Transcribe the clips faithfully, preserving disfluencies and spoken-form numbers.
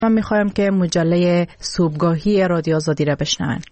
من میخوایم که مجله صبحگاهی رادیو آزادی را بشنوند.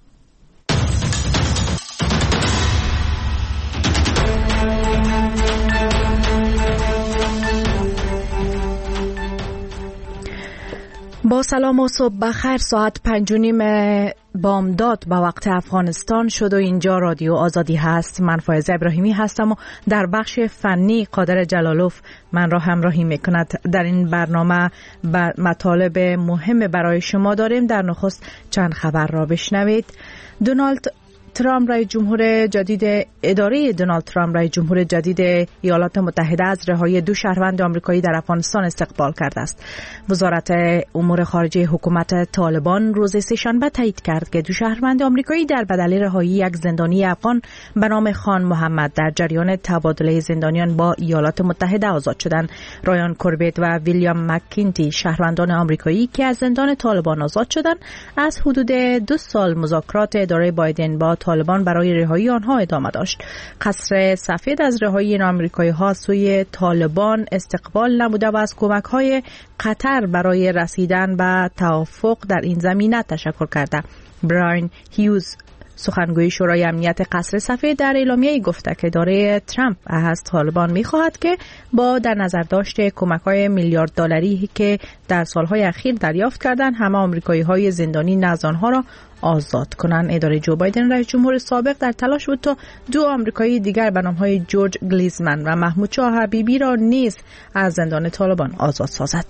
با سلام و صبح بخیر. ساعت پنج و نیم بامداد به وقت افغانستان شد و اینجا رادیو آزادی هست. من فایزه ابراهیمی هستم و در بخش فنی قادر جلالوف من را همراهی میکند. در این برنامه مطالب مهم برای شما داریم. در نخست چند خبر را بشنوید. دونالد ترامپ رئیس جمهور جدید اداره دونالد ترامپ رئیس جمهور جدید ایالات متحده از رهایی دو شهروند آمریکایی در افغانستان استقبال کرده است. وزارت امور خارجه حکومت طالبان روز سه‌شنبه تایید کرد که دو شهروند آمریکایی در بدل رهایی یک زندانی افغان به نام خان محمد در جریان تبادله زندانیان با ایالات متحده آزاد شدند. رایان کوربت و ویلیام مکینتی شهروندان آمریکایی که از زندان طالبان آزاد شدند از حدود دو سال مذاکرات اداره بایدن با طالبان برای رهایی آنها ادامه داشت. قصر سفید از رهایی این آمریکایی ها سوی طالبان استقبال نموده و از کمک های قطر برای رسیدن به توافق در این زمینه تشکر کرده. براین هیوز سخنگوی شورای امنیت قصر سفید در اعلامیه گفته که اداره ترامپ از طالبان می‌خواهد که با در نظر داشت کمک‌های میلیارد دلاری که در سالهای اخیر دریافت کردند همه آمریکایی‌های زندانی نزد آنها را آزاد کنند. اداره جو بایدن رئیس جمهور سابق در تلاش بود تا دو آمریکایی دیگر به نام‌های جورج گلیزمن و محمود شاه حبیبی را نیز از زندان طالبان آزاد سازد.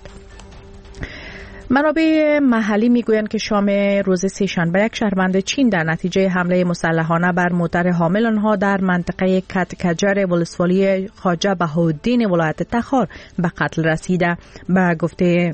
منابع محلی میگویند که شام روز سه‌شنبه یک شهروند چین در نتیجه حمله مسلحانه بر موتر حامل آنها در منطقه کتکجر ولسوالی خواجه بهاءالدین ولایت تخار به قتل رسیده. به گفته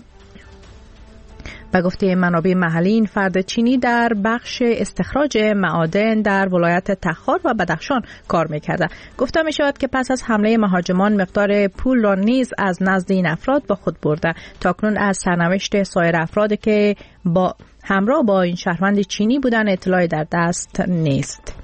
به گفته منابع محلی این فرد چینی در بخش استخراج معادن در ولایت تخار و بدخشان کار میکرده. گفته می شود که پس از حمله مهاجمان مقدار پول را نیز از نزد این افراد با خود برده. تاکنون از سرنوشت سایر افرادی که با همراه با این شهروند چینی بودن اطلاعی در دست نیست.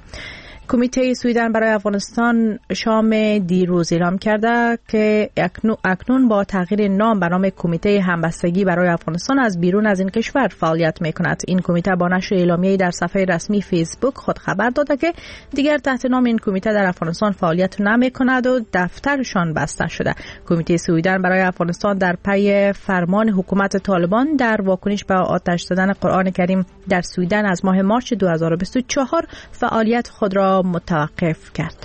کمیته سویدن برای افغانستان شام دیروز اعلام کرده که اکنون با تغییر نام به نام کمیته همبستگی برای افغانستان از بیرون از این کشور فعالیت میکند. این کمیته با نشر اعلامیه‌ای در صفحه رسمی فیسبوک خود خبر داده که دیگر تحت نام این کمیته در افغانستان فعالیت نمیکند و دفترشان بسته شده. کمیته سویدن برای افغانستان در پی فرمان حکومت طالبان در واکنش به آتش زدن قرآن کریم در سویدن از ماه مارچ دو هزار و بیست و چهار فعالیت خود را متوقف کرد.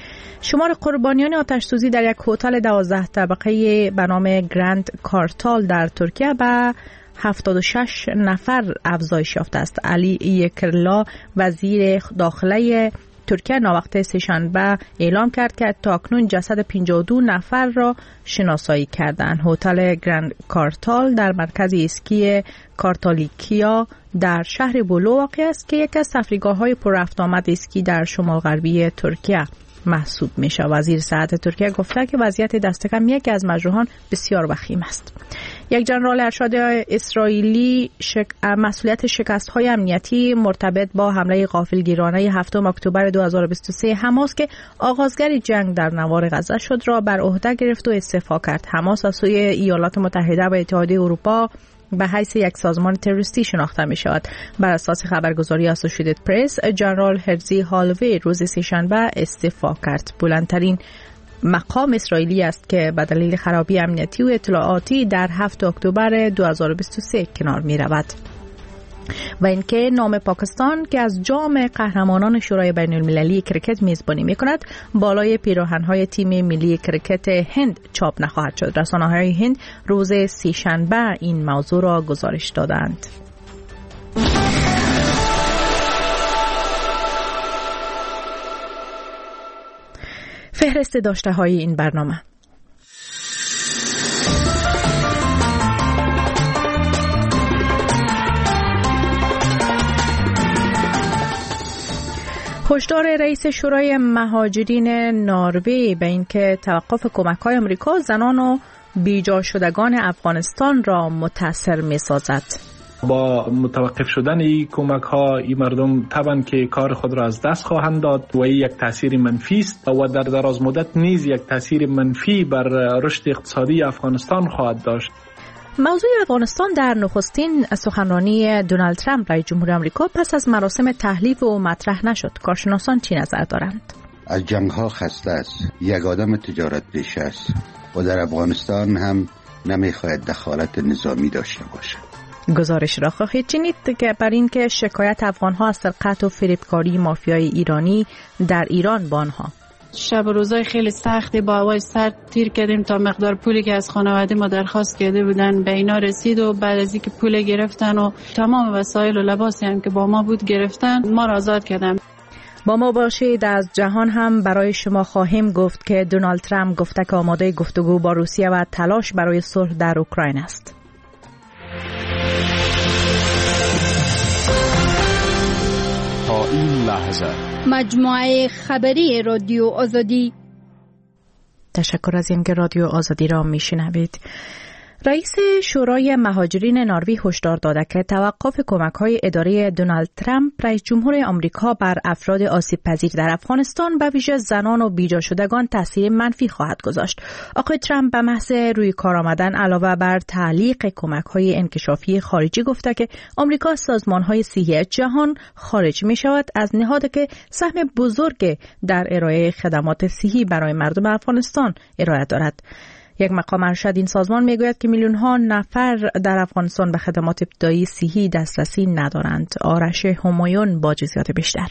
شمار قربانیان آتش سوزی در یک هتل دوازده طبقه به نام گرند کارتال در ترکیه به هفتاد و شش نفر افزایش یافته است. علی یکرلا وزیر داخله ترکیه ناوقت سه‌شنبه اعلام کرد که تاکنون جسد پنجاه و دو نفر را شناسایی کردند. هتل گرند کارتال در مرکز اسکی کارتالیکیا در شهر بولو واقع است که یکی از تفریحگاه‌های پر رفت آمد اسکی در شمال غربی ترکیه محسوب میشه. وزیر صحت ترکیه گفته که وضعیت دست کم یکی از مجروحان بسیار وخیم است. یک جنرال ارشد اسرائیلی شک... مسئولیت شکست‌های امنیتی مرتبط با حمله غافلگیرانه هفتم اکتبر دو هزار و بیست و سه حماس که آغازگر جنگ در نوار غزه شد را بر عهده گرفت و استعفا کرد. حماس از سوی ایالات متحده و اتحادیه اروپا به حیث یک سازمان تروریستی شناخته می شود. بر اساس خبرگزاری اسوسییتد پرس، جنرال هرزی هالوی روز سه‌شنبه استعفا کرد. بلندترین مقام اسرائیلی است که به دلیل خرابی امنیتی و اطلاعاتی در هفتم اکتبر دو هزار و بیست و سه کنار می رود. و اینکه نام پاکستان که از جام قهرمانان شورای بین المللی کرکت میزبانی می کند بالای پیراهن‌های تیم ملی کرکت هند چاپ نخواهد شد. رسانه‌های هند روز سه‌شنبه این موضوع را گزارش دادند. فهرست داشته‌های این برنامه: هشدار رئیس شورای مهاجرین نروژ به اینکه توقف کمک‌های آمریکا زنان و بیجا شدگان افغانستان را متاثر می‌سازد. با متوقف شدن این کمک ها این مردم طبعا که کار خود را از دست خواهند داد و این یک تاثیر منفی است و در دراز مدت نیز یک تاثیر منفی بر رشد اقتصادی افغانستان خواهد داشت. موضوع افغانستان در نخستین سخنرانی دونالد ترامپ رئیس جمهور آمریکا پس از مراسم تحلیف او مطرح نشد. کارشناسان چی نظر دارند؟ از جنگ ها خسته است، یک آدم تجارت پیشه است و در افغانستان هم نمیخواهد دخالت نظامی داشته باشد. گزارش را خواهید شنید که بر این که شکایت افغان ها از سرقت و فریبکاری مافیای ایرانی در ایران با آنها. شب و روزای خیلی سختی با هوای سرد تیر کردیم تا مقدار پولی که از خانواده ما درخواست کرده بودن به اینا رسید و بعد از اینکه پول گرفتن و تمام وسایل و لباسی هم که با ما بود گرفتن، ما را آزاد کردن. با ما باشید. از جهان هم برای شما خواهیم گفت که دونالد ترامپ گفته که آماده گفتگو با روسیه و تلاش برای صلح در اوکراین است. تا این لحظه مجموعه خبری رادیو آزادی. تشکر از اینکه رادیو آزادی را میشنوید. رئیس شورای مهاجرین نروژ هشدار داده که توقف کمک‌های اداره دونالد ترامپ رئیس جمهور آمریکا بر افراد آسیب‌پذیر در افغانستان به ویژه زنان و بیجا شدگان تاثیر منفی خواهد گذاشت. آقای ترامپ به محض روی کار آمدن علاوه بر تعلیق کمک‌های انکشافی خارجی گفته که آمریکا از سازمان‌های صحی جهان خارج می‌شود، از نهادی که سهم بزرگ در ارائه خدمات صحی برای مردم افغانستان ارائه دارد. یک مقام ارشد این سازمان میگوید که میلیون ها نفر در افغانستان به خدمات ابتدایی صحی دسترسی ندارند. آرش همایون با جزئیات بیشتر.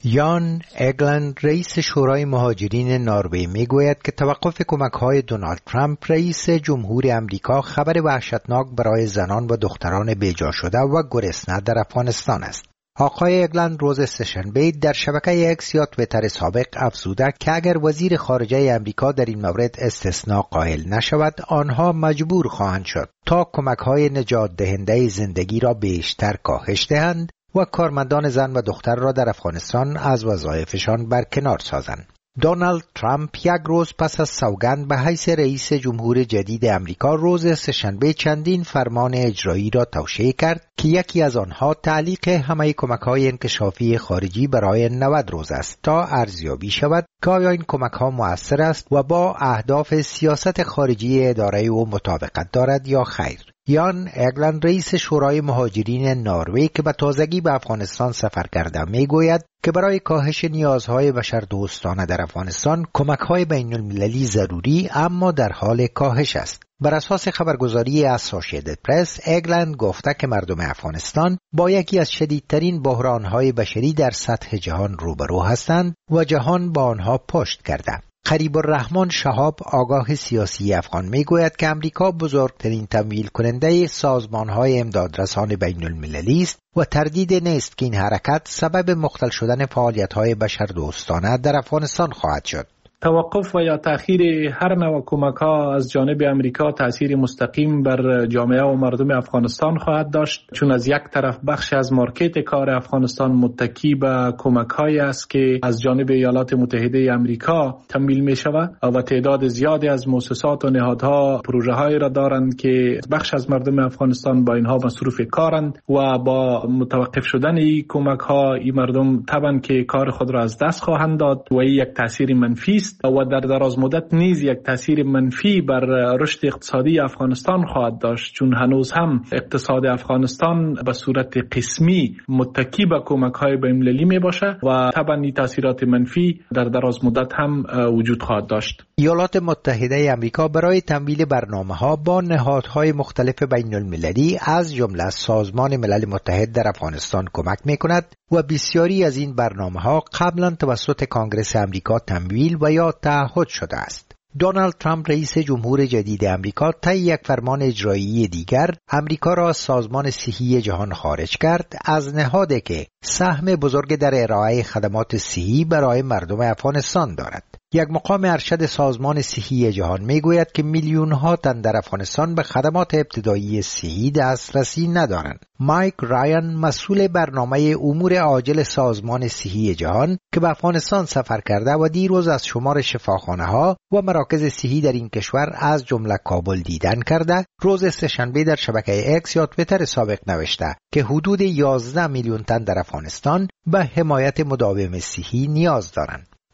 یان اگلند رئیس شورای مهاجرین نروژ میگوید که توقف کمک‌های دونالد ترامپ رئیس جمهور آمریکا خبر وحشتناک برای زنان و دختران بیجا شده و گرسنه در افغانستان است. آقای اگلند روز سه‌شنبه در شبکه اکس یا توییتر سابق افزوده که اگر وزیر خارجه آمریکا در این مورد استثناء قائل نشود، آنها مجبور خواهند شد تا کمک‌های نجات دهنده زندگی را بیشتر کاهش دهند و کارمندان زن و دختر را در افغانستان از وظایفشان برکنار سازند. دونالد ترامپ یک روز پس از سوگند به حیث رئیس جمهور جدید آمریکا روز سه‌شنبه چندین فرمان اجرایی را توشیح کرد که یکی از آنها تعلیق همه کمک‌های انکشافی خارجی برای نود روز است تا ارزیابی شود که آیا این کمک‌ها مؤثر است و با اهداف سیاست خارجی اداره او مطابقت دارد یا خیر. یان اگلند رئیس شورای مهاجرین نروژ که به تازگی به افغانستان سفر کرده میگوید که برای کاهش نیازهای بشردوستانه در افغانستان کمک‌های بین‌المللی ضروری اما در حال کاهش است. بر اساس خبرگزاری اسوسییتد پرس، اگلند گفته که مردم افغانستان با یکی از شدیدترین بحران‌های بشری در سطح جهان روبرو هستند و جهان با آنها پشت کرده. قریب الرحمن شهاب آگاه سیاسی افغان میگوید که امریکا بزرگترین تمویل کننده سازمان‌های امدادرسان بین‌المللی است و تردید نیست که این حرکت سبب مختل شدن فعالیت‌های بشردوستانه در افغانستان خواهد شد. توقف و یا تأخیر هر نوع کمک‌ها از جانب امریکا تأثیر مستقیم بر جامعه و مردم افغانستان خواهد داشت، چون از یک طرف بخش از مارکت کار افغانستان متکی به کمک‌هایی است که از جانب ایالات متحده امریکا تمویل می‌شود و تعداد زیادی از مؤسسات و نهادها پروژه‌هایی را دارند که بخش از مردم افغانستان با اینها مصروف کارند و با متوقف شدن این کمک‌ها این مردم طبعاً که کار خود را از دست خواهند داد و این یک تأثیر منفی است و در دراز مدت نیز یک تاثیر منفی بر رشد اقتصادی افغانستان خواهد داشت، چون هنوز هم اقتصاد افغانستان به صورت قسمی متکی به کمک‌های بین‌المللی میباشه و طبعا این تاثیرات منفی در دراز مدت هم وجود خواهد داشت. ایالات متحده آمریکا برای تمویل برنامه‌ها با نهادهای مختلف بین‌المللی از جمله سازمان ملل متحد در افغانستان کمک می‌کند و بسیاری از این برنامه‌ها قبلا توسط کانگرس آمریکا تمویل و یا تعهد شده است. دونالد ترامپ رئیس جمهور جدید آمریکا طی یک فرمان اجرایی دیگر آمریکا را از سازمان صحی جهان خارج کرد، از نهادی که سهم بزرگ در ارائه خدمات صحی برای مردم افغانستان دارد. یک مقام ارشد سازمان صحی جهان میگوید که میلیون ها تن در افغانستان به خدمات ابتدایی صحی دسترسی ندارند. مایک رایان مسئول برنامه امور عاجل سازمان صحی جهان که به افغانستان سفر کرده و دیروز از شمار شفاخانه ها و مراکز صحی در این کشور از جمله کابل دیدن کرده، روز سه‌شنبه در شبکه اکس یا توییتر سابق نوشته که حدود یازده میلیون تن در افغانستان به حمایت مداوم صحی نیاز دارند.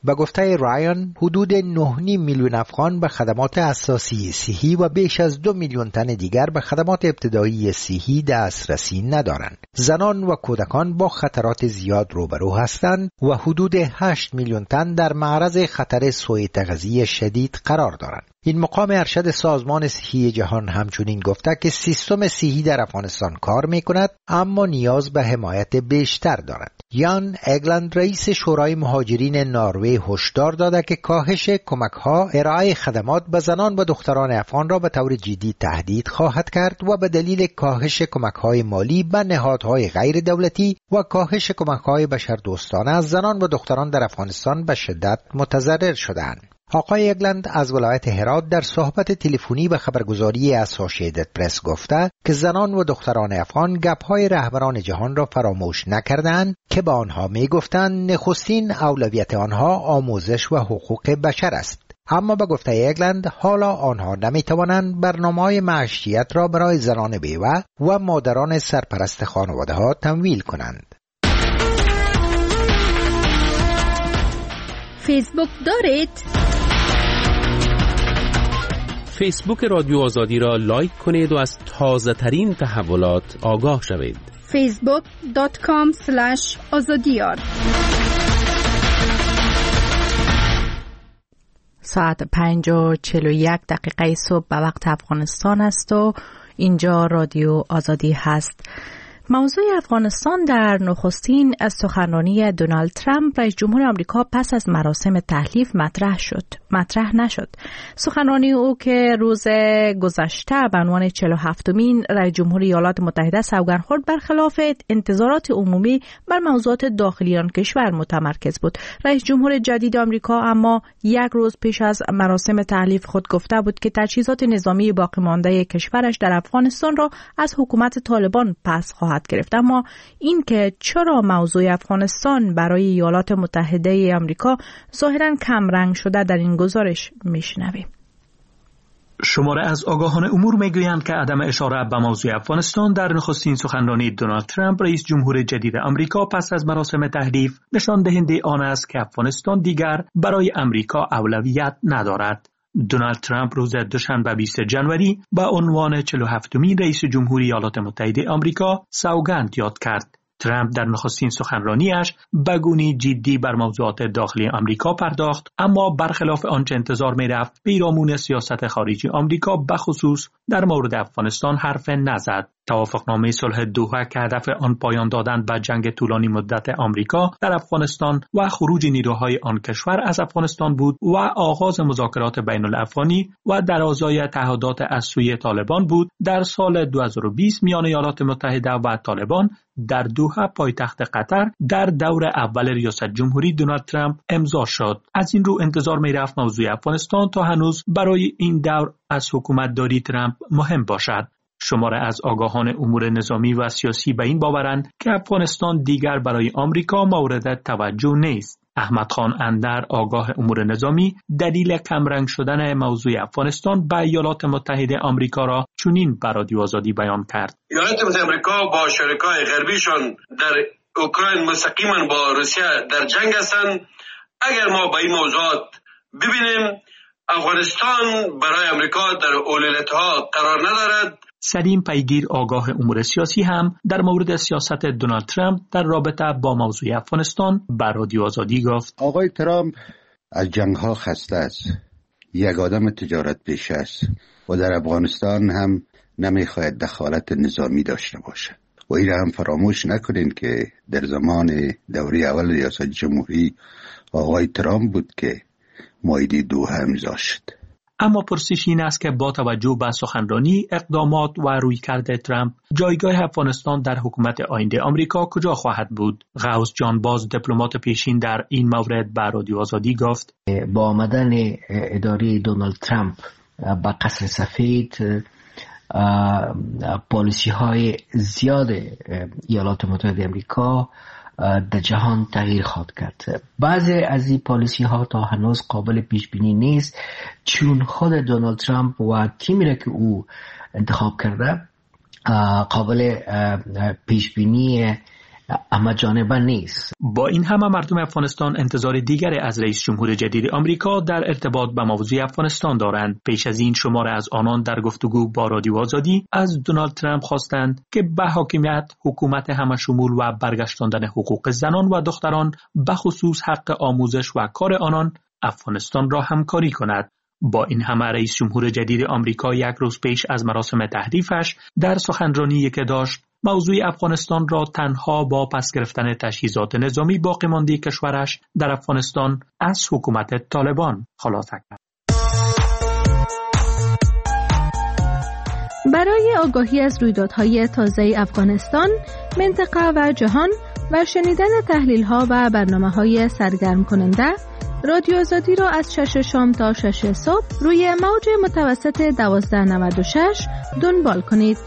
به گفته رایان حدود نه و نیم میلیون افغان به خدمات اساسی صحی و بیش از دو میلیون تن دیگر به خدمات ابتدایی صحی دسترسی ندارند. زنان و کودکان با خطرات زیاد روبرو هستند و حدود هشت میلیون تن در معرض خطر سوء تغذیه شدید قرار دارند. این مقام ارشد سازمان صحی جهان همچنین گفته که سیستم صحی در افغانستان کار می کند اما نیاز به حمایت بیشتر دارد. یان اگلند رئیس شورای مهاجرین نروژ هشدار داده که کاهش کمک‌ها ارائه خدمات به زنان و دختران افغان را به طور جدی تهدید خواهد کرد و به دلیل کاهش کمک‌های مالی به نهادهای غیر دولتی و کاهش کمک‌های بشردوستانه از زنان و دختران در افغانستان به شدت متضرر شدند. آقای اگلند از ولایت هرات در صحبت تلفنی به خبرگزاری اسوسییتد پرس گفته که زنان و دختران افغان گپ‌های رهبران جهان را فراموش نکردند که با آنها می‌گفتند نخستین اولویت آنها آموزش و حقوق بشر است. اما به گفته اگلند حالا آنها نمی‌توانند برنامه‌های معیشت را برای زنان بیوه و مادران سرپرست خانواده‌ها تمویل کنند. فیسبوک دارید؟ فیسبوک رادیو آزادی را لایک کنید و از تازه ترین تحولات آگاه شوید. فیسبوک دات کام اسلش آزادیار. ساعت پنج و چهل و یک دقیقه صبح به وقت افغانستان است و اینجا رادیو آزادی هست. موضوع افغانستان در نخستین از سخنرانی دونالد ترامپ رئیس جمهور آمریکا پس از مراسم تحلیف مطرح شد مطرح نشد. سخنرانی او که روز گذشته به عنوان چهل و هفتمین رئیس جمهور ایالات متحده سوگند خورد برخلاف انتظارات عمومی بر موضوعات داخلی آن کشور متمرکز بود. رئیس جمهور جدید آمریکا اما یک روز پیش از مراسم تحلیف خود گفته بود که تجهیزات نظامی باقی مانده کشورش در افغانستان را از حکومت طالبان پس خواهد گرفت. اما این که چرا موضوع افغانستان برای ایالات متحده آمریکا ظاهراً کم رنگ شده در این گزارش میشنویم. شماره از آگاهان امور میگویند که عدم اشاره به موضوع افغانستان در نخستین سخنرانی دونالد ترامپ رئیس جمهور جدید آمریکا پس از مراسم تحلیف نشان دهنده آن است که افغانستان دیگر برای آمریکا اولویت ندارد. دونالد ترامپ روز دوشنبه بیستم ژانویه به عنوان چهل و هفتمین رئیس جمهور ایالات متحده آمریکا سوگند یاد کرد. ترامپ در نخستین سخنرانیش به گونه‌ای جدی بر موضوعات داخلی آمریکا پرداخت، اما برخلاف آنچه انتظار می‌رفت پیرامون سیاست خارجی آمریکا به خصوص در مورد افغانستان حرف نزد. توافقنامه صلح دوحه که هدف آن پایان دادن به جنگ طولانی مدت آمریکا در افغانستان و خروج نیروهای آن کشور از افغانستان بود و آغاز مذاکرات بین الافغانی و درازای تعهدات از سوی طالبان بود، در سال دو هزار و بیست میان ایالات متحده و طالبان در دوحه پایتخت قطر در دور اول ریاست جمهوری دونالد ترامپ امضا شد. از این رو انتظار می رفت موضوع افغانستان تا هنوز برای این دور از حکومتداری ترامپ مهم باشد. شماره از آگاهان امور نظامی و سیاسی به این باورند که افغانستان دیگر برای آمریکا مورد توجه نیست. احمد خان اندر، آگاه امور نظامی، دلیل کمرنگ شدن موضوع افغانستان به ایالات متحده آمریکا را چنین به رادیو آزادی بیان کرد. ایالات متحده آمریکا با شرکای غربیشان در اوکراین مستقیما با روسیه در جنگ هستند. اگر ما با این موضوعات ببینیم افغانستان برای آمریکا در اولویت‌ها قرار ندارد. سلیم پیگیر، آگاه امور سیاسی، هم در مورد سیاست دونالد ترامپ در رابطه با موضوع افغانستان به رادیو آزادی گفت: آقای ترامپ از جنگ‌ها خسته است، یک آدم تجارت پیشه است و در افغانستان هم نمیخواهد دخالت نظامی داشته باشد. و این هم فراموش نکنین که در زمان دوره اول ریاست جمهوری آقای ترامپ بود که معاهده دوحه امضا شد. اما پرسش این است که با توجه به سخنرانی، اقدامات و رویکرد ترامپ، جایگاه افغانستان در حکومت آینده آمریکا کجا خواهد بود؟ غوث جان باز، دیپلمات پیشین، در این مورد به رادیو آزادی گفت: با آمدن اداره دونالد ترامپ به قصر سفید، پالیسی های زیاد ایالات متحده آمریکا در جهان تغییر خواهد کرد. بعضی از این پالیسی ها تا هنوز قابل پیش بینی نیست، چون خود دونالد ترامپ و تیمی را که او انتخاب کرده قابل پیش بینی اما جانبه نیست. با این همه مردم افغانستان انتظار دیگری از رئیس جمهور جدید آمریکا در ارتباط با موضوع افغانستان دارند. پیش از این شماره از آنان در گفتگو با رادیو آزادی از دونالد ترامپ خواستند که به حاکمیت، حکومت همه‌شمول و برگشتاندن حقوق زنان و دختران به خصوص حق آموزش و کار آنان افغانستان را همکاری کند. با این همه رئیس جمهور جدید آمریکا یک روز پیش از مراسم تحریفش در سخنرانی که داشت موضوع افغانستان را تنها با پس گرفتن تجهیزات نظامی باقی مانده کشورش در افغانستان از حکومت طالبان خلاصه کرد. برای آگاهی از رویدادهای تازه افغانستان، منطقه و جهان و شنیدن تحلیل‌ها و برنامه‌های سرگرم کننده، رادیو آزادی را از شش شام تا شش صبح روی موج متوسط دوازده نود و شش دنبال کنید.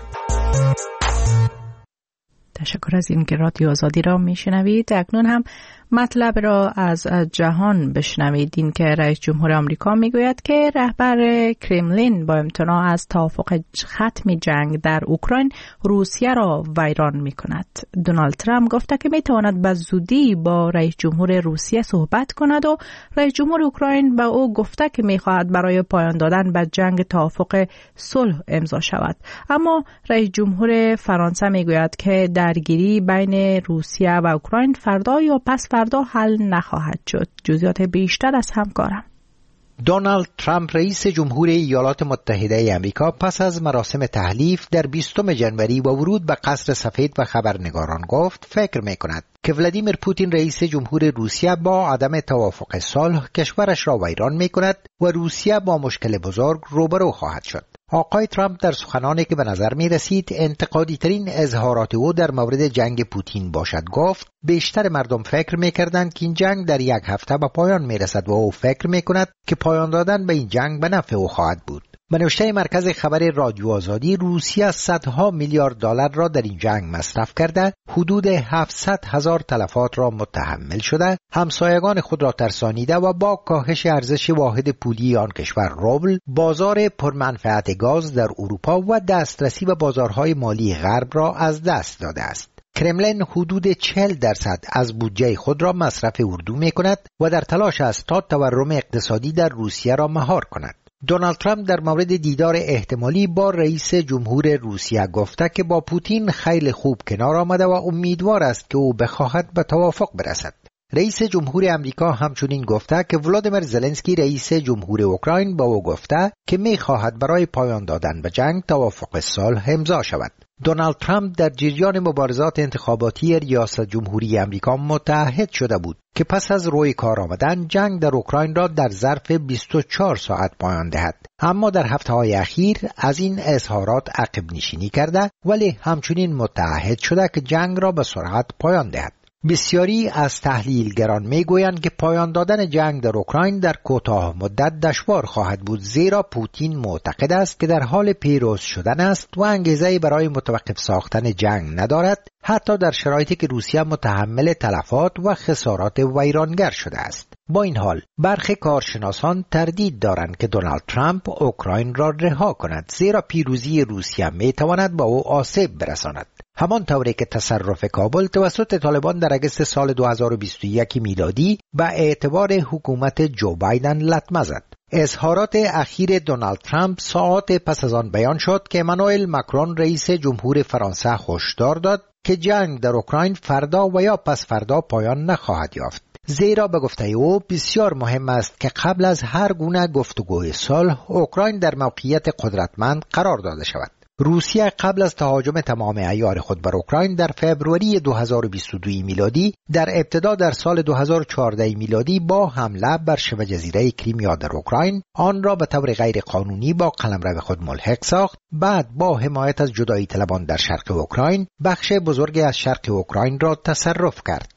تشکر از این که رادیو آزادی را میشنوید. اکنون هم مطلب را از جهان بشنوید. این که رئیس جمهور آمریکا میگوید که رهبر کرملین با امتناع از توافق ختم جنگ در اوکراین روسیه را ویران میکند. دونالد ترامپ گفته که میتواند به زودی با رئیس جمهور روسیه صحبت کند و رئیس جمهور اوکراین به او گفته که میخواهد برای پایان دادن به جنگ توافق صلح امضا شود. اما رئیس جمهور فرانسه میگوید که درگیری بین روسیه و اوکراین فردا یا پس فردا حل نخواهد شد. جزئیات بیشتر از همکارم. دونالد ترامپ رئیس جمهور ایالات متحده آمریکا پس از مراسم تحلیف در بیستم جنوری و ورود به قصر سفید و خبرنگاران گفت فکر می‌کند که ولادیمیر پوتین رئیس جمهور روسیه با عدم توافق صلح کشورش را ویران می‌کند و روسیه با مشکل بزرگ روبرو خواهد شد. آقای ترامپ در سخنانی که به نظر می رسید انتقادی ترین اظهارات او در مورد جنگ پوتین باشد گفت بیشتر مردم فکر می کردند که این جنگ در یک هفته به پایان می رسد و او فکر می کند که پایان دادن به این جنگ به نفع او خواهد بود. به نوشته مرکز خبر رادیو آزادی، روسیه صدها میلیارد دلار را در این جنگ مصرف کرده، حدود هفتصد هزار تلفات را متحمل شده، همسایگان خود را ترسانیده و با کاهش ارزش واحد پولی آن کشور روبل، بازار پرمنفعت گاز در اروپا و دسترسی به بازارهای مالی غرب را از دست داده است. کرملین حدود چهل درصد از بودجه خود را مصرف اردو می کند و در تلاش است تا تورم اقتصادی در روسیه را مهار کند. دونالد ترامپ در مورد دیدار احتمالی با رئیس جمهور روسیه گفته که با پوتین خیلی خوب کنار آمده و امیدوار است که او بخواهد به توافق برسد. رئیس جمهور آمریکا همچنین گفته که ولادیمیر زلنسکی رئیس جمهور اوکراین با او گفته که می‌خواهد برای پایان دادن به جنگ توافق صلح امضا شود. دونالد ترامپ در جریان مبارزات انتخاباتی ریاست جمهوری آمریکا متعهد شده بود که پس از روی کار آمدن جنگ در اوکراین را در ظرف بیست و چهار ساعت پایان دهد. اما در هفته‌های اخیر از این اظهارات عقب نشینی کرده ولی همچنین متعهد شده که جنگ را به سرعت پایان دهد. بسیاری از تحلیلگران میگویند که پایان دادن جنگ در اوکراین در کوتاه مدت دشوار خواهد بود، زیرا پوتین معتقد است که در حال پیروز شدن است و انگیزه‌ای برای متوقف ساختن جنگ ندارد، حتی در شرایطی که روسیه متحمل تلفات و خسارات ویرانگر شده است. با این حال برخی کارشناسان تردید دارند که دونالد ترامپ اوکراین را رها کند، زیرا پیروزی روسیه میتواند به او آسیب برساند. همان طوری که تصرف کابل توسط طالبان در اگست سال دو هزار و بیست و یک میلادی به اعتبار حکومت جو بایدن لطمه زد. اظهارات اخیر دونالد ترامپ ساعات پس از آن بیان شد که امانوئل ماکرون رئیس جمهور فرانسه هشدار داد که جنگ در اوکراین فردا و یا پس فردا پایان نخواهد یافت، زیرا به گفته او بسیار مهم است که قبل از هر گونه گفتگوی صلح اوکراین در موقعیت قدرتمند قرار داده شود. روسیه قبل از تهاجم تمام عیار خود بر اوکراین در فوریه دو هزار و بیست و دو میلادی در ابتدا در سال دو هزار و چهارده میلادی با حمله بر شبه جزیره کریمیا در اوکراین آن را به طور غیر قانونی با قلمرو خود ملحق ساخت. بعد با حمایت از جدایی طلبان در شرق اوکراین بخش بزرگی از شرق اوکراین را تصرف کرد.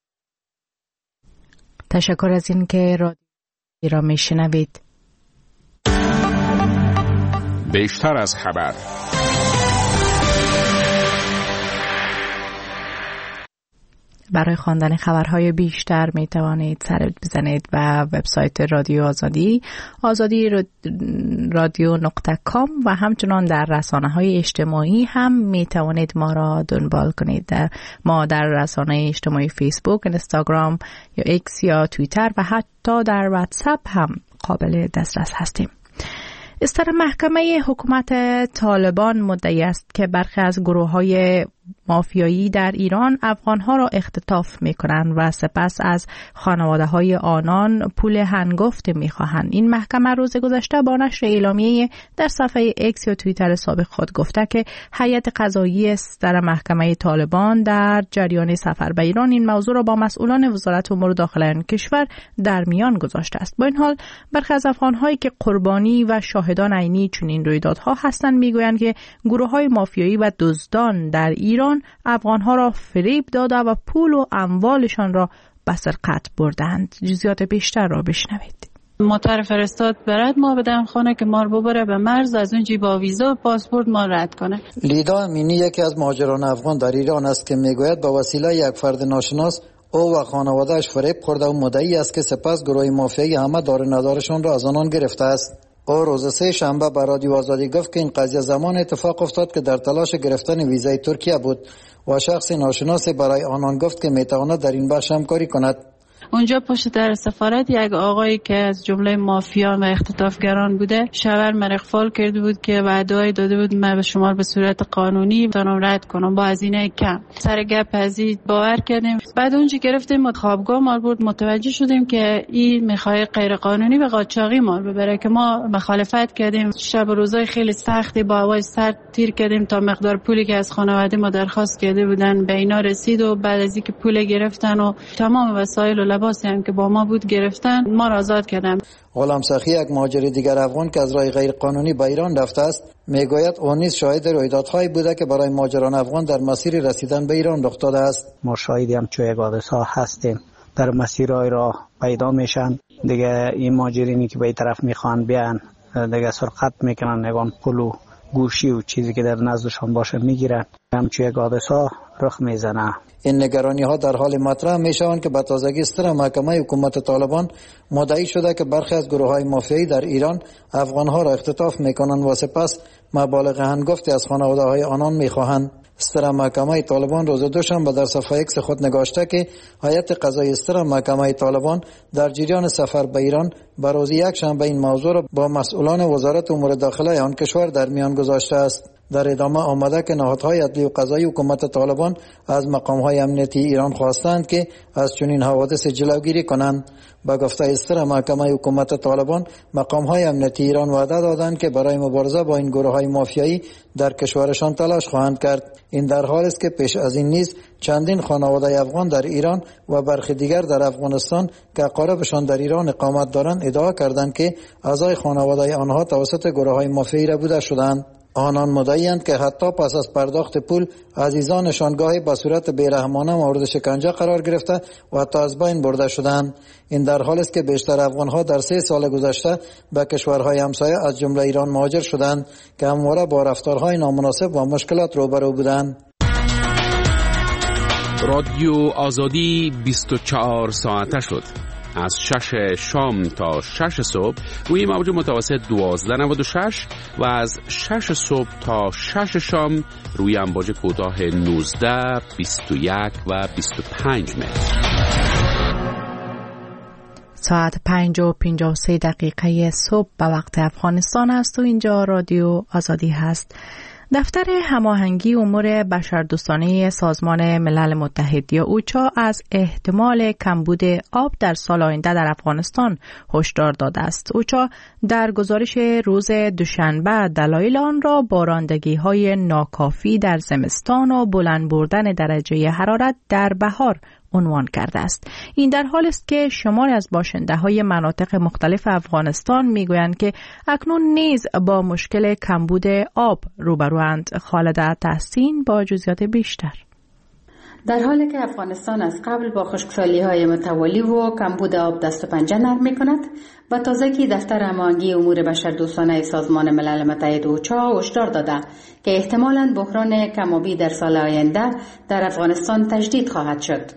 تشکر از این که رادیو را میشنوید. بیشتر از خبر. برای خواندن خبرهای بیشتر می توانید سر بزنید به وبسایت رادیو آزادی آزادی رادیو نقطه کام و همچنان در رسانه‌های اجتماعی هم می توانید ما را دنبال کنید. ما در رسانه اجتماعی فیسبوک، اینستاگرام یا ایکس یا توییتر و حتی در واتساپ هم قابل دسترس هستیم. استر محکمه حکومت طالبان مدعی است که برخی از گروه‌های مافیایی در ایران افغانها را اختطاف می‌کنند و سپس از خانواده‌های آنان پول هنگفت می‌خواهند. این محکمه روز گذشته با نشر اعلامیه در صفحه ایکس یا توییتر سابق خود گفته که هیئت قضایی استر محکمه طالبان در جریان سفر به ایران این موضوع را با مسئولان وزارت امور داخلی آن کشور در میان گذاشته است. با این حال برخی از افغان‌هایی که قربانی و شاهدان عینی چنین رویدادها هستند می‌گویند که گروه‌های مافیایی و دزدان در ایران افغانها را فریب داده و پول و اموالشان را به سرقت بردند. جزئیات بیشتر را بشنوید. موتر فرستاد برد ما بدم خانه که ما رو ببره به مرز، از اونجی با ویزا و پاسپورت ما رد کنه. لیدا امینی یکی از مهاجران افغان در ایران است که میگوید با وسیله یک فرد ناشناس او و خانواده‌اش فریب خورده و مدعی است که سپس گروه مافیایی همه دار ندارشان را از آنان گرفته است. او روز سه شنبه به رادیو آزادی گفت که این قضیه زمان اتفاق افتاد که در تلاش گرفتن ویزای ترکیه بود و شخص ناشناس برای آنان گفت که میتواند در این بخش همکاری کند. اونجا پشت در سفارت یک آقایی که از جمله مافیان و اختطافگران بوده شاور من اغفال کرده بود که وعده‌ای داده بود من به شما به صورت قانونی تانم رد کنم با هزینه کم. سر گپ ازید باور کردیم. بعد اونجا گرفتیم خوابگاه ما بود، متوجه شدیم که این میخواد غیر قانونی به قاچاقی ما ببره که ما مخالفت کردیم. شب و روزای خیلی سختی با هوای سرد تیر کردیم تا مقدار پولی که از خانواده ما درخواست کرده بودن به اینا رسید و بعد از اینکه پول گرفتن و تمام وسایل و لباسی هم که با ما بود گرفتن ما را آزاد کردن. غلام سخی یک مهاجر دیگر افغان که از راه غیر قانونی به ایران رفته است میگوید اون نیز شاهد رویدادهایی بوده که برای مهاجران افغان در مسیر رسیدن به ایران رخ داده است. ما شاهدی هم چوی حادثه هستیم، در مسیرهای راه پیدا میشن دیگه این مهاجرینی که به این طرف میخوان بیان دیگه سرقت میکنن، نگان پول گوشی و چیزی که در نزدشان باشه میگیرن، همچون یک حادثه رخ میزنه. این نگرانی ها در حال مطرح میشوند که به تازگی استر محکمه حکومت طالبان مدعی شده که برخی از گروه های مافیایی در ایران افغان ها را اختطاف میکنند و سپس مبالغ هنگفتی از خانواده های آنان میخواهند. استر محکمه طالبان روز دوشنبه در صفحه ایکس خود نگاشته که هیئت قضایی استر محکمه طالبان در جریان سفر به ایران به روز یک شنبه این موضوع را با مسئولان وزارت امور داخلی آن کشور در میان گذاشته است. در ادامه آمده که نهادهای عدلی و قضایی حکومت طالبان از مقامهای امنیتی ایران خواستند که از چنین حوادث جلوگیری کنند. با گفته استر محکمه حکومت طالبان مقامهای امنیتی ایران وعده دادند که برای مبارزه با این گروه‌های مافیایی در کشورشان تلاش خواهند کرد. این در حالی است که پیش از این نیز چندین خانواده افغان در ایران و برخی دیگر در افغانستان که اقاربشان در ایران اقامت دارند ادعا کردند که اعضای خانواده آنها توسط گروه‌های مافیایی ربوده شدند. آنان مدعی‌اند که حتی پس از پرداخت پول عزیزانشان گاهی به صورت بیرحمانه مورد شکنجه قرار گرفته و حتی از بین برده شدند. این در حالی است که بیشتر افغان‌ها در سه سال گذشته به کشورهای همسایه از جمله ایران مهاجر شدند که همواره با رفتارهای نامناسب و مشکلات روبرو بودند. رادیو آزادی بیست و چهار ساعته شد. از شش شام تا شش صبح روی موج متوسط دوازده نود و شش و از شش صبح تا شش شام روی امواج کوتاه نوزده، بیست و یک و بیست و پنج متر. ساعت پنج و پنجاه و سه دقیقه صبح به وقت افغانستان است و اینجا رادیو آزادی هست. دفتر هماهنگی امور بشردوستانه سازمان ملل متحد یا اوچا از احتمال کمبود آب در سال آینده در افغانستان هشدار داده است. اوچا در گزارش روز دوشنبه دلایل آن را بارندگی‌های ناکافی در زمستان و بلند بردن درجه حرارت در بهار عنوان کرده است. این در حالی است که شماری از باشنده‌های مناطق مختلف افغانستان می‌گویند که اکنون نیز با مشکل کمبود آب روبروند. خالده تحسین با جزئیات بیشتر. در حالی که افغانستان از قبل با خشکسالی‌های متوالی و کمبود آب دست و پنجه نرم می‌کند و تازگی دفتر هماهنگی امور بشردوستانه سازمان ملل متحد اوچا هشدار داده که احتمالاً بحران کم‌آبی در سال آینده در افغانستان تجدید خواهد شد.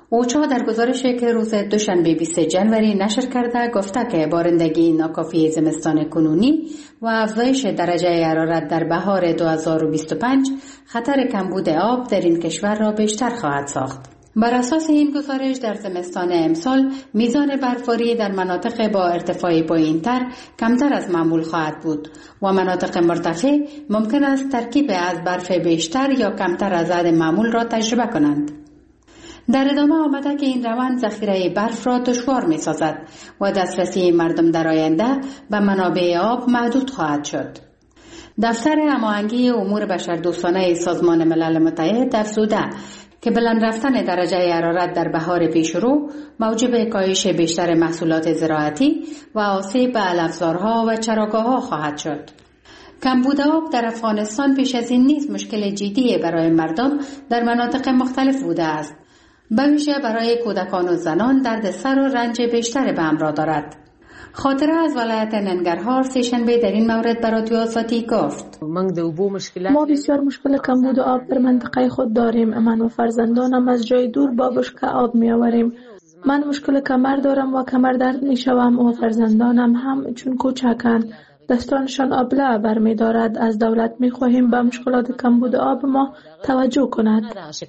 اوچا در گزارشی که روز دوشنبه بیست ژانویه نشر کرده گفته که بارندگی ناکافی زمستان کنونی و افزایش درجه حرارت در بهار دو هزار و بیست و پنج خطر کمبود آب در این کشور را بیشتر خواهد ساخت. بر اساس این گزارش در زمستان امسال میزان برفباری در مناطق با ارتفاع پایین‌تر کمتر از معمول خواهد بود و مناطق مرتفع ممکن است ترکیب از برف بیشتر یا کمتر از عدد معمول را تجربه کنند. در ادامه آمده که این روند ذخیره برف را دشوار می سازد و دسترسی مردم در آینده به منابع آب محدود خواهد شد. دفتر هماهنگی امور بشردوستانه سازمان ملل متحد افزوده که بلند رفتن درجه حرارت در بهار پیشرو موجب کاهش بیشتر محصولات زراعتی و آسیب به علفزارها و چراگاه‌ها خواهد شد. کمبود آب در افغانستان پیش از این نیز مشکل جدی برای مردم در مناطق مختلف بوده است. به ویژه برای کودکان و زنان درد سر و رنج بیشتر به همراه دارد. خاطره از ولایت ننگرهار سه‌شنبه در این مورد به رادیو آزادی گفت: ما بسیار مشکل کمبود آب در منطقه خود داریم. من و فرزندانم از جای دور با بشکه آب می آوریم. من مشکل کمر دارم و کمر درد می شوم و فرزندانم هم چون کوچکند دستانشان آبله برمی دارد. از دولت می خواهیم به مشکلات کمبود آب ما توجه کند.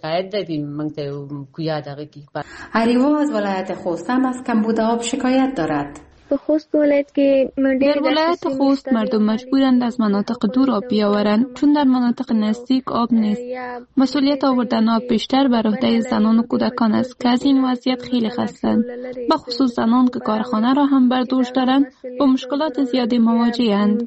اریوا از ولایت خوست هم از کمبود آب شکایت دارد. در ولایت خوست مردم مجبورند از مناطق دور آب بیاورند چون در مناطق نزدیک آب نیست. مسئولیت آوردن آب بیشتر بر عهده زنان و کودکان است که از این وضعیت خیلی خستند. به خصوص زنان که کارخانه را هم بر دوش دارند با مشکلات زیادی مواجه‌اند.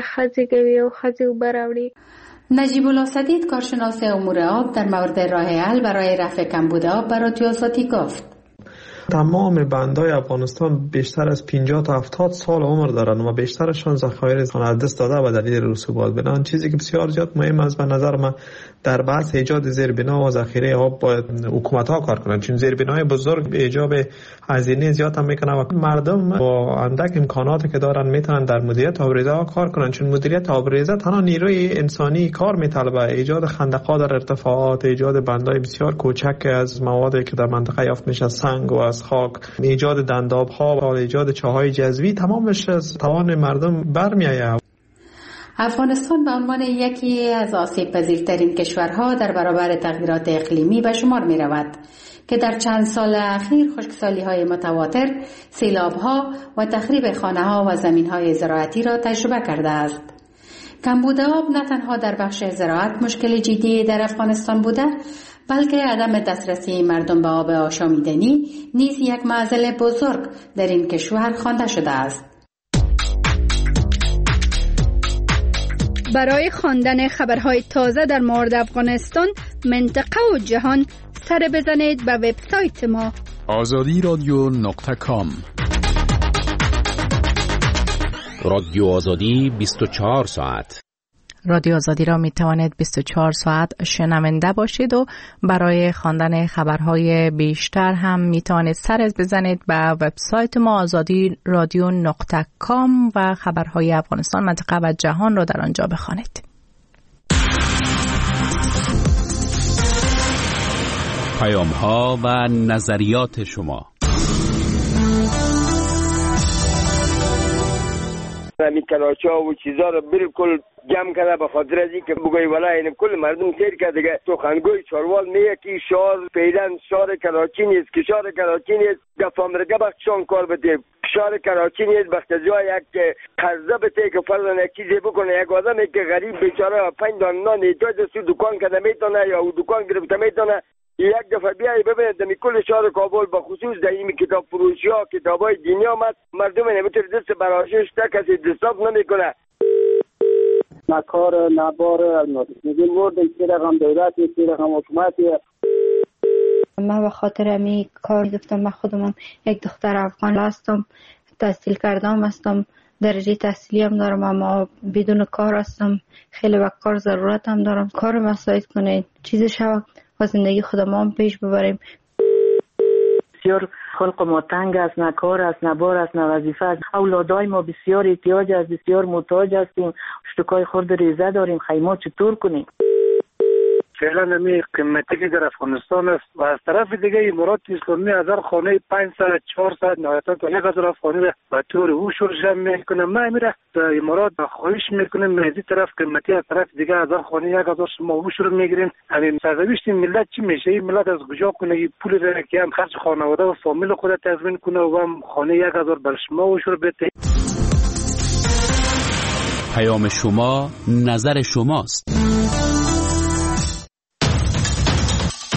نجیب الله سدید کارشناس امور آب در مورد راه حل برای رفع کمبود آب بر رادیو آزادی گفت: تمام بندهای افغانستان بیشتر از پنجاه تا هفتاد سال عمر دارند و بیشترشان ذخایر از دست داده و دلیل رسوبات. بنابراین چیزی که بسیار زیاد مهم است به نظر من در بحث ایجاد زیربنا و ذخیره آب باید حکومت‌ها کار کنند، چون زیربناهای بزرگ ایجاب هزینه زیاد هم میکنه و مردم با اندک امکاناتی که دارن میتونن در مدیریت آبریزه کار کنند، چون مدیریت آبریزه تنها نیروی انسانی کار میطلبه. ایجاد خندق‌ها در ارتفاعات، ایجاد بندهای بسیار کوچک از موادی که در منطقه یافت میشه، سنگ و از خاک، ایجاد دنداب‌ها و ایجاد چاهای جذبی، تمامش از توان مردم برمیآید. افغانستان به عنوان یکی از آسیب پذیرترین کشورها در برابر تغییرات اقلیمی به شمار می رود که در چند سال اخیر خشکسالی‌های متواتر، سیلاب‌ها و تخریب خانه‌ها و زمین‌های زراعتی را تجربه کرده است. کمبود آب نه تنها در بخش زراعت مشکل جدی در افغانستان بوده، بلکه عدم دسترسی مردم به آب آشامیدنی نیز یک معضل بزرگ در این کشور خوانده شده است. برای خواندن خبرهای تازه در مورد افغانستان، منطقه و جهان سر بزنید به وبسایت ما آزادی رادیو نقطه کام. رادیو آزادی بیست و چهار ساعت. رادیو آزادی را می توانید بیست و چهار ساعت شنونده باشید و برای خواندن خبرهای بیشتر هم می توانید سر بزنید به وبسایت ما آزادی رادیو نقطه کام و خبرهای افغانستان، منطقه و جهان را در آنجا بخوانید. پیام ها و نظریات شما. همین کلاچا و چیزا رو بالکل جمع کرده به خاطر از اینکه بگوی والا این کل مردم سیر کرده دیگه سخنگوی چاروال میگه که شار فعلا شار کراچی نیست که شار کراچی نیست دفعه امریکا بخشان کار بده. شار کراچی نیست بخش جای یک قرضه بده که فرضاً یک چیزی بکنه. یک آدمی که غریب بیچاره پنج دانه نان ایتای دستو دکان کنه میتونه یا او دکان گرفته میتونه یک دفعه بیایی ببینید دمی کل شهر کابل به خصوص در این کتاب فروشی ها کتاب های دینی آمد مردم نمیتونه دست براشش تا کسی دستاب نمیکنه. نه کار نه بار میگیم ورد که رقم دولتی که رقم حکومتی. من به خاطر امی کار گفتم. من خودم یک دختر افغان هستم، تحصیل کردم هستم، درجه تحصیلی هم دارم اما بدون کار هستم. خیلی به کار ضرورت هم دارم. کار مساعد کنید چیز شو و زندگی خودم هم پیش ببریم. بسیار خلق ما تنگ است، نه کار است، نه بار است، نه وظیفه است. اولادای ما بسیار احتیاج است، بسیار محتاج هستیم. اشتکای خورد ریزه داریم، خیمه چطور کنیم؟ فعلا نمی قیمتی که در افغانستان است و از طرف دیگه امارات اسلامی از هر خانه پانصد چهارصد نهایتا تا یک هزار افغانی را به طور اوشور جمع میکنه. ما میره در امارات خواهش میکنیم از این طرف قیمتی از طرف دیگه از هر خانه یک هزار شما اوشور میگیرین. همین سرنوشت ملت چی میشه؟ این ملت از کجا کنه این پول را که هم خرج خانواده و فامیل خود تضمین کنه و هم خانه یک هزار بر شما اوشور بده. پیام شما نظر شماست.